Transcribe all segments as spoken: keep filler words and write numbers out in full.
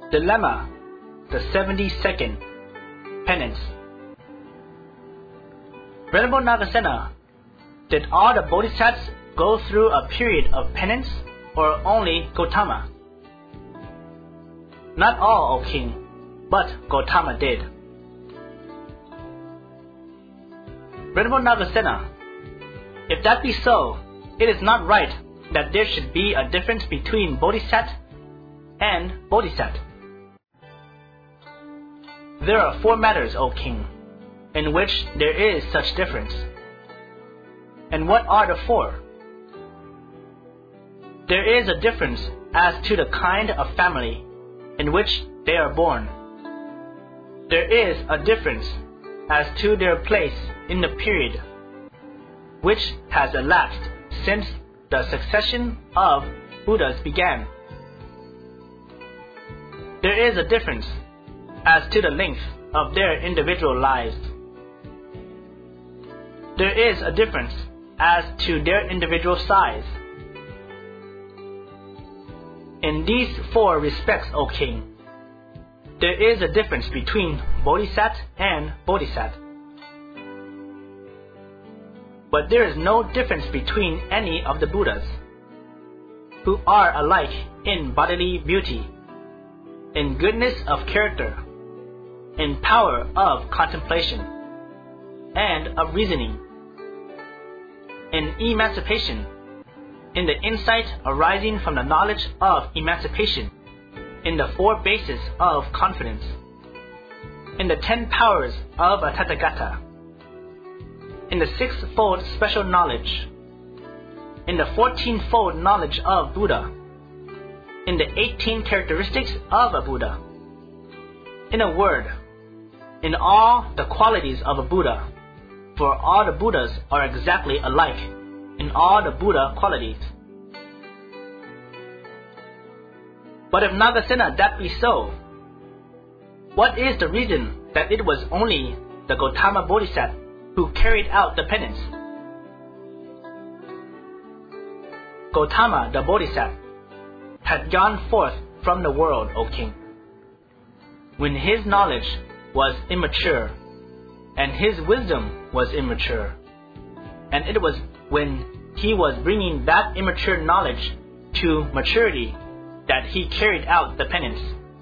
Dilemma, the seventy-second Penance. Venerable Nagasena, did all the Bodhisattvas go through a period of penance, or only Gotama? Not all, O king, but Gotama did. Venerable Nagasena, if that be so, it is not right that there should be a difference between Bodhisattva and Bodhisattva. There are four matters, O king, in which there is such difference. And what are the four? There is a difference as to the kind of family in which they are born. There is a difference as to their place in the period which has elapsed since the succession of Buddhas began. There is a difference as to the length of their individual lives. There is a difference as to their individual size. In these four respects, O king, there is a difference between Bodhisattva and Bodhisattva. But there is no difference between any of the Buddhas, who are alike in bodily beauty, in goodness of character, in power of contemplation, and of reasoning, in emancipation, in the insight arising from the knowledge of emancipation, in the four bases of confidence, in the ten powers of a Tathagata, in the sixfold special knowledge, in the fourteenfold knowledge of Buddha, in the eighteen characteristics of a Buddha. In a word, in all the qualities of a Buddha, for all the Buddhas are exactly alike in all the Buddha qualities. But if Nagasena that be so, what is the reason that it was only the Gotama Bodhisattva who carried out the penance? Gotama the Bodhisattva had gone forth from the world, O king, when his knowledge was immature, and his wisdom was immature, and it was when he was bringing that immature knowledge to maturity that he carried out the penance.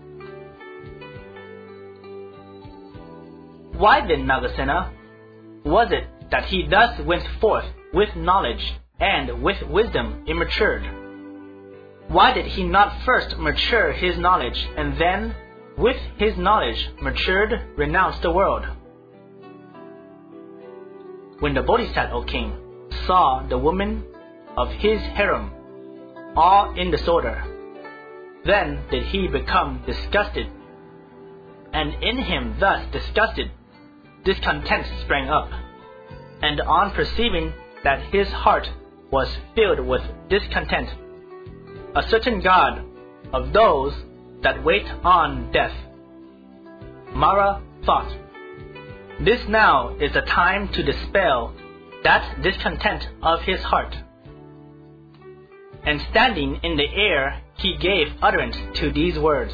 Why then, Nagasena, was it that he thus went forth with knowledge and with wisdom immatured? Why did he not first mature his knowledge, and then, with his knowledge matured, renounce the world? When the Bodhisattva, O king, saw the women of his harem all in disorder, then did he become disgusted, and in him thus disgusted, discontent sprang up, and on perceiving that his heart was filled with discontent, a certain god of those that wait on death, Mara, thought, this now is the time to dispel that discontent of his heart. And standing in the air, he gave utterance to these words: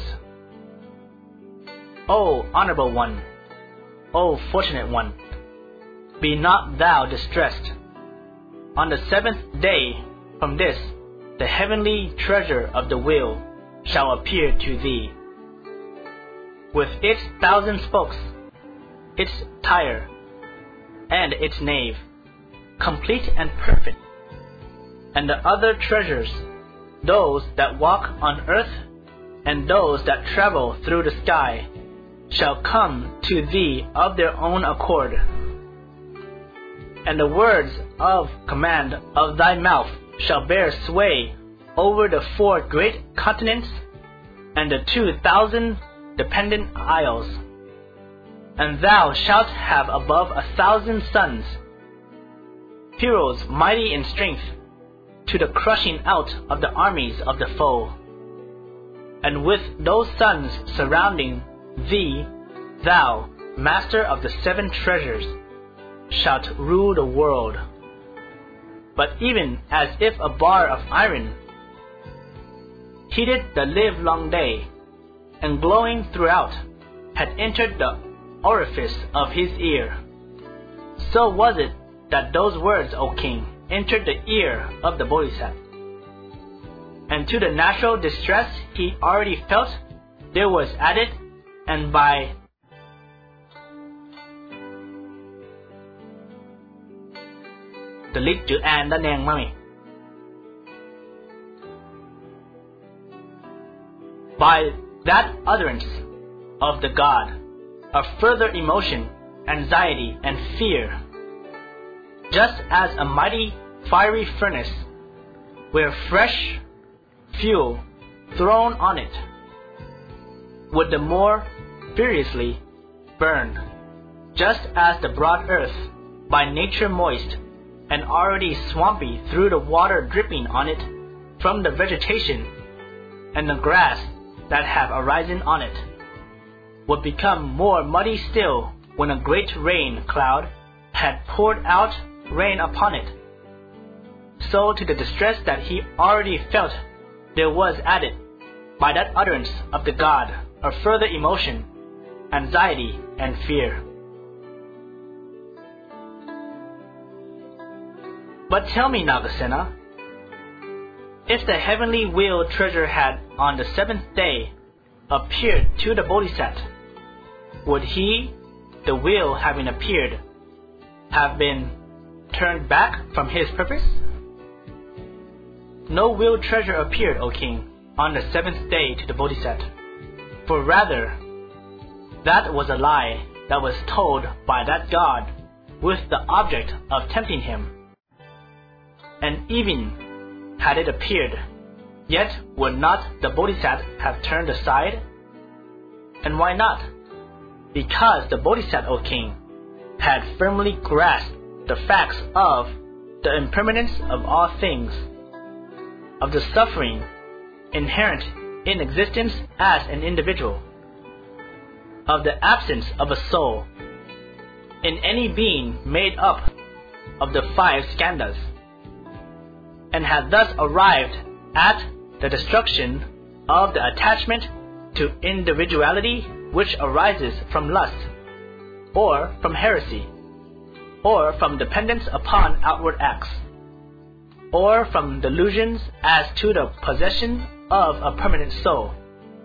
O honorable one, O fortunate one, be not thou distressed. On the seventh day from this, the heavenly treasure of the will shall appear to thee, with its thousand spokes, its tire, and its nave, complete and perfect, and the other treasures, those that walk on earth and those that travel through the sky, shall come to thee of their own accord. And the words of command of thy mouth shall bear sway over the four great continents and the two thousand dependent isles. And thou shalt have above a thousand sons, heroes mighty in strength, to the crushing out of the armies of the foe. And with those sons surrounding thee, thou, master of the seven treasures, shalt rule the world. But even as if a bar of iron heated the livelong day, and glowing throughout, had entered the orifice of his ear. So was it that those words, O king, entered the ear of the Bodhisattva. And to the natural distress he already felt, there was added, and by delete chữ an đã nèn mà mày. By that utterance of the God, a further emotion, anxiety, and fear, just as a mighty fiery furnace, where fresh fuel thrown on it would the more furiously burn, just as the broad earth, by nature moist and already swampy through the water dripping on it from the vegetation and the grass that have arisen on it, would become more muddy still when a great rain cloud had poured out rain upon it. So to the distress that he already felt, there was added, by that utterance of the God, a further emotion, anxiety, and fear. But tell me, Nagasena, if the heavenly wheel treasure had on the seventh day appeared to the Bodhisattva, would he, the wheel having appeared, have been turned back from his purpose? No wheel treasure appeared, O king, on the seventh day to the Bodhisattva, for rather that was a lie that was told by that God with the object of tempting him. And even had it appeared, yet would not the Bodhisattva have turned aside? And why not? Because the Bodhisattva, O king, had firmly grasped the facts of the impermanence of all things, of the suffering inherent in existence as an individual, of the absence of a soul in any being made up of the five skandhas, and had thus arrived at the destruction of the attachment to individuality which arises from lust, or from heresy, or from dependence upon outward acts, or from delusions as to the possession of a permanent soul.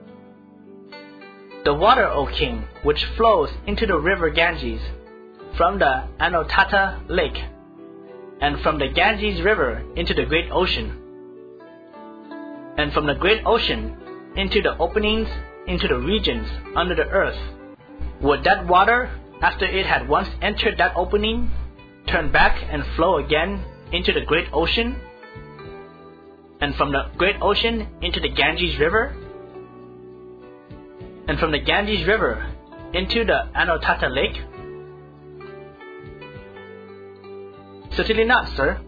The water, O king, which flows into the river Ganges from the Anotatta lake, and from the Ganges river into the great ocean, and from the great ocean into the openings into the regions under the earth, would that water, after it had once entered that opening, turn back and flow again into the great ocean, and from the great ocean into the Ganges river, and from the Ganges river into the Anotatta lake? Certainly not, sir.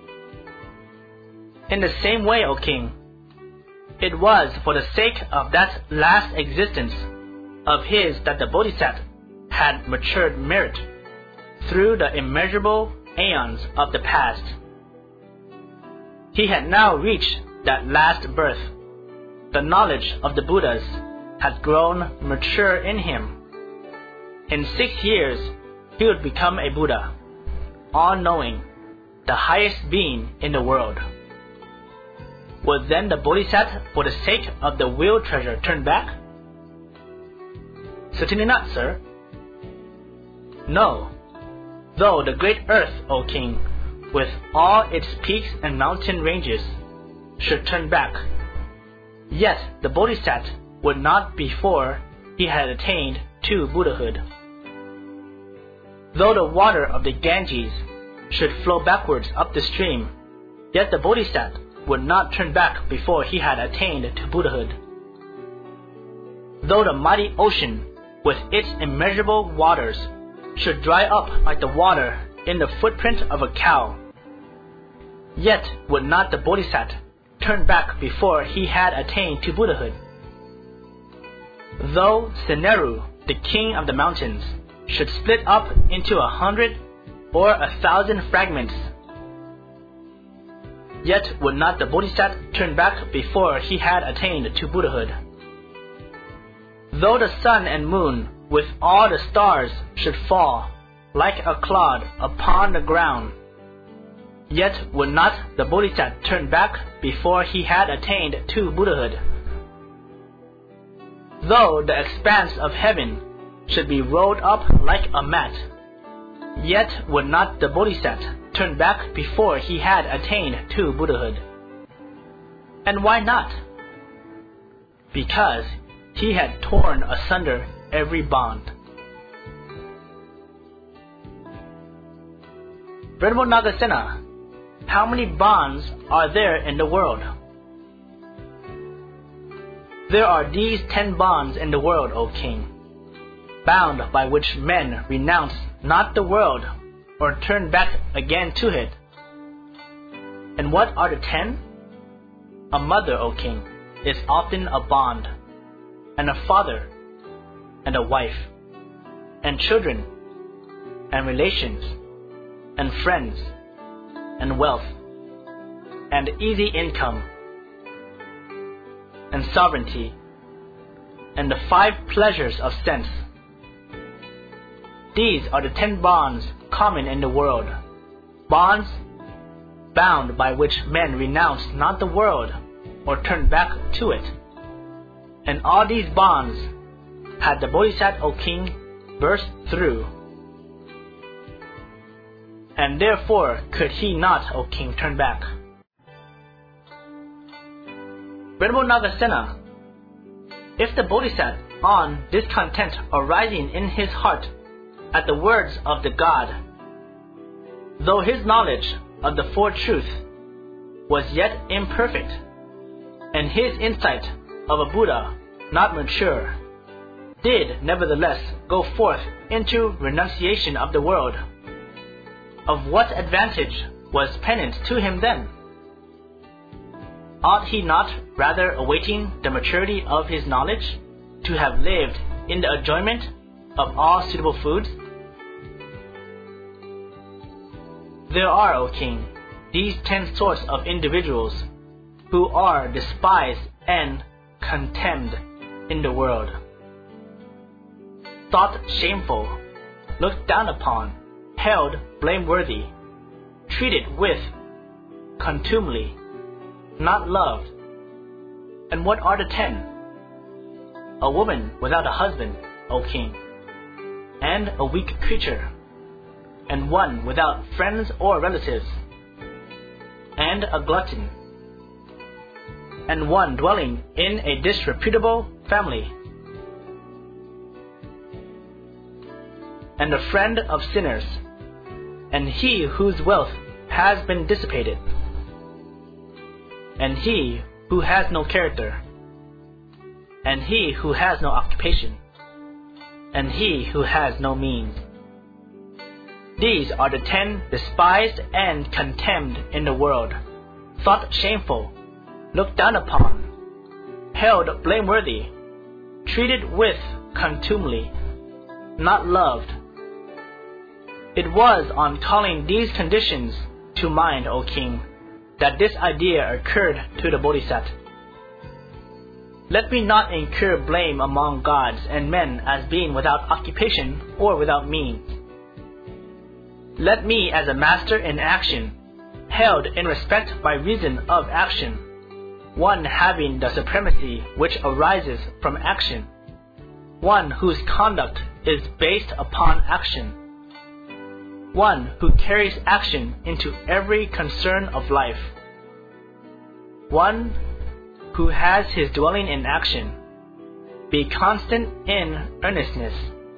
In the same way, O king, it was for the sake of that last existence of his that the Bodhisattva had matured merit through the immeasurable aeons of the past. He had now reached that last birth. The knowledge of the Buddhas had grown mature in him. In six years, he would become a Buddha, all-knowing, the highest being in the world. Would then the Bodhisattva, for the sake of the wheel treasure, turn back? Certainly not, sir. No, though the great earth, O king, with all its peaks and mountain ranges, should turn back, yet the Bodhisattva would not before he had attained to Buddhahood. Though the water of the Ganges should flow backwards up the stream, yet the Bodhisattva would not turn back before he had attained to Buddhahood. Though the mighty ocean with its immeasurable waters should dry up like the water in the footprint of a cow, yet would not the Bodhisattva turn back before he had attained to Buddhahood. Though Seneru, the king of the mountains, should split up into a hundred or a thousand fragments, yet would not the Bodhisattva turn back before he had attained to Buddhahood. Though the sun and moon with all the stars should fall like a clod upon the ground, yet would not the Bodhisattva turn back before he had attained to Buddhahood. Though the expanse of heaven should be rolled up like a mat, yet would not the Bodhisattva turn back before he had attained to Buddhahood. And why not? Because he had torn asunder every bond. Venerable Nagasena, how many bonds are there in the world? There are these ten bonds in the world, O king, bound by which men renounce not the world or turn back again to it. And what are the ten? A mother, O king, is often a bond, and a father, and a wife, and children, and relations, and friends, and wealth, and easy income, and sovereignty, and the five pleasures of sense. These are the ten bonds common in the world, bonds bound by which men renounce not the world or turn back to it. And all these bonds had the Bodhisattva, O king, burst through. And therefore could he not, O king, turn back. Venerable Nagasena, if the Bodhisattva, on discontent arising in his heart at the words of the God, though his knowledge of the Four Truths was yet imperfect, and his insight of a Buddha not mature, did nevertheless go forth into renunciation of the world, of what advantage was penance to him then? Ought he not, rather awaiting the maturity of his knowledge, to have lived in the enjoyment of all suitable foods? There are, O king, these ten sorts of individuals who are despised and contemned in the world, thought shameful, looked down upon, held blameworthy, treated with contumely, not loved. And what are the ten? A woman without a husband, O king, and a weak creature, and one without friends or relatives, and a glutton, and one dwelling in a disreputable family, and a friend of sinners, and he whose wealth has been dissipated, and he who has no character, and he who has no occupation, and he who has no means. These are the ten despised and contemned in the world, thought shameful, looked down upon, held blameworthy, treated with contumely, not loved. It was on calling these conditions to mind, O king, that this idea occurred to the Bodhisattva. Let me not incur blame among gods and men as being without occupation or without means. Let me, as a master in action, held in respect by reason of action, one having the supremacy which arises from action, one whose conduct is based upon action, one who carries action into every concern of life, one who has his dwelling in action, be constant in earnestness.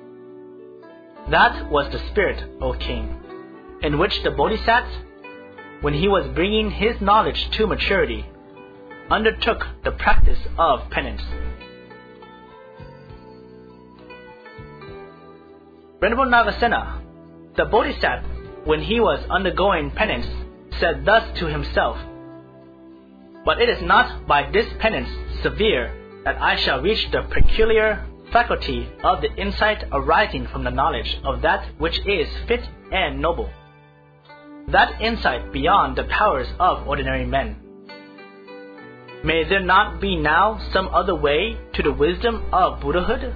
That was the spirit, O king, in which the Bodhisattva, when he was bringing his knowledge to maturity, undertook the practice of penance. Venerable Nagasena, the Bodhisattva, when he was undergoing penance, said thus to himself, "But it is not by this penance severe that I shall reach the peculiar faculty of the insight arising from the knowledge of that which is fit and noble, that insight beyond the powers of ordinary men. May there not be now some other way to the wisdom of Buddhahood?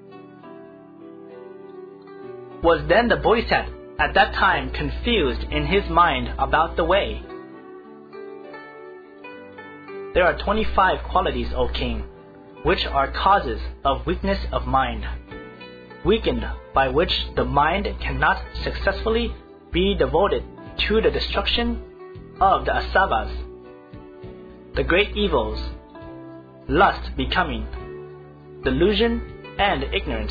Was then the Bodhisattva at that time confused in his mind about the way? There are twenty-five qualities, O king, which are causes of weakness of mind, weakened by which the mind cannot successfully be devoted to the destruction of the asavas, the great evils, lust becoming, delusion, and ignorance.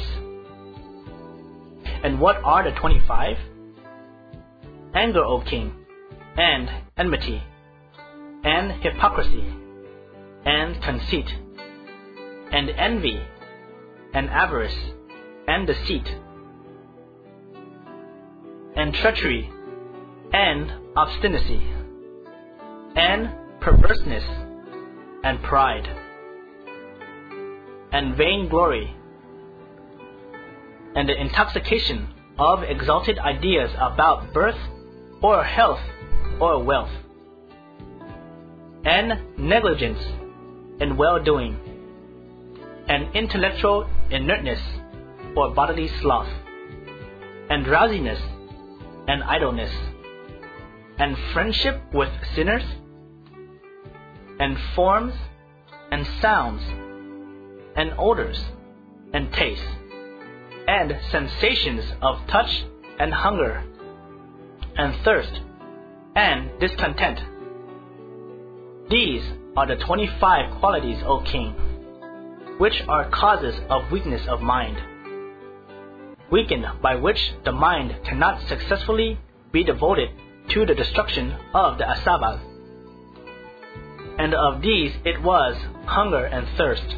And what are the twenty-five? Anger, O king, and enmity, and hypocrisy, and conceit, and envy, and avarice, and deceit, and treachery, and obstinacy, and perverseness, and pride, and vainglory, and the intoxication of exalted ideas about birth, or health, or wealth, and negligence in well-doing, and intellectual inertness, or bodily sloth, and drowsiness, and idleness, and friendship with sinners, and forms, and sounds, and odors, and tastes, and sensations of touch, and hunger, and thirst, and discontent. These are the twenty-five qualities, O king, which are causes of weakness of mind, weakened by which the mind cannot successfully be devoted to the destruction of the asavas. And of these it was hunger and thirst,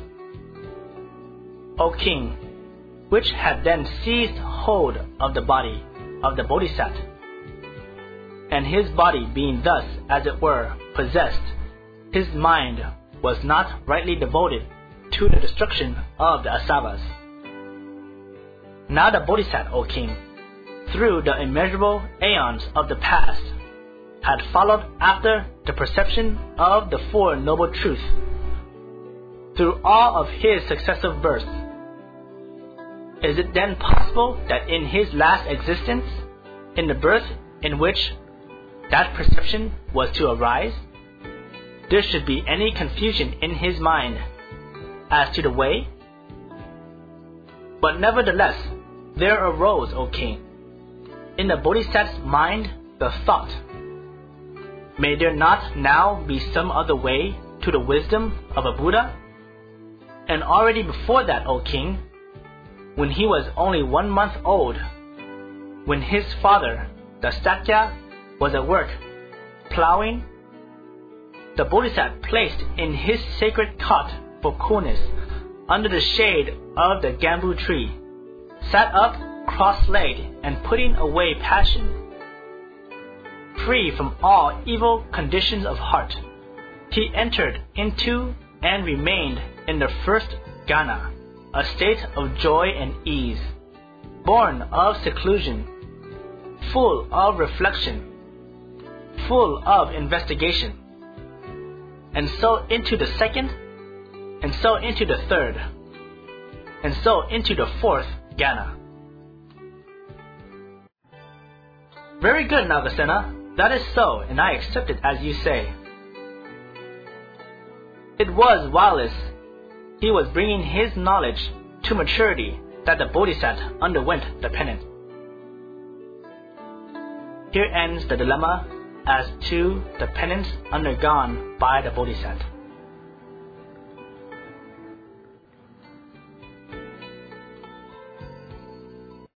O king, which had then seized hold of the body of the Bodhisattva. And his body being thus, as it were, possessed, his mind was not rightly devoted to the destruction of the asavas. Now the Bodhisattva, O king, through the immeasurable aeons of the past, had followed after the perception of the Four Noble Truths through all of his successive births. Is it then possible that in his last existence, in the birth in which that perception was to arise, there should be any confusion in his mind as to the way? But nevertheless, there arose, O king, in the Bodhisattva's mind the thought, may there not now be some other way to the wisdom of a Buddha? And already before that, O king, when he was only one month old, when his father, the Sakya, was at work, plowing, the Bodhisattva placed in his sacred cot for coolness, under the shade of the bamboo tree, sat up cross-legged and putting away passion, free from all evil conditions of heart, he entered into and remained in the first Ghana, a state of joy and ease, born of seclusion, full of reflection, full of investigation, and so into the second, and so into the third, and so into the fourth Ghana. Very good, Nagasena. That is so, and I accept it as you say. It was whilst he was bringing his knowledge to maturity that the Bodhisattva underwent the penance. Here ends the dilemma as to the penance undergone by the Bodhisattva.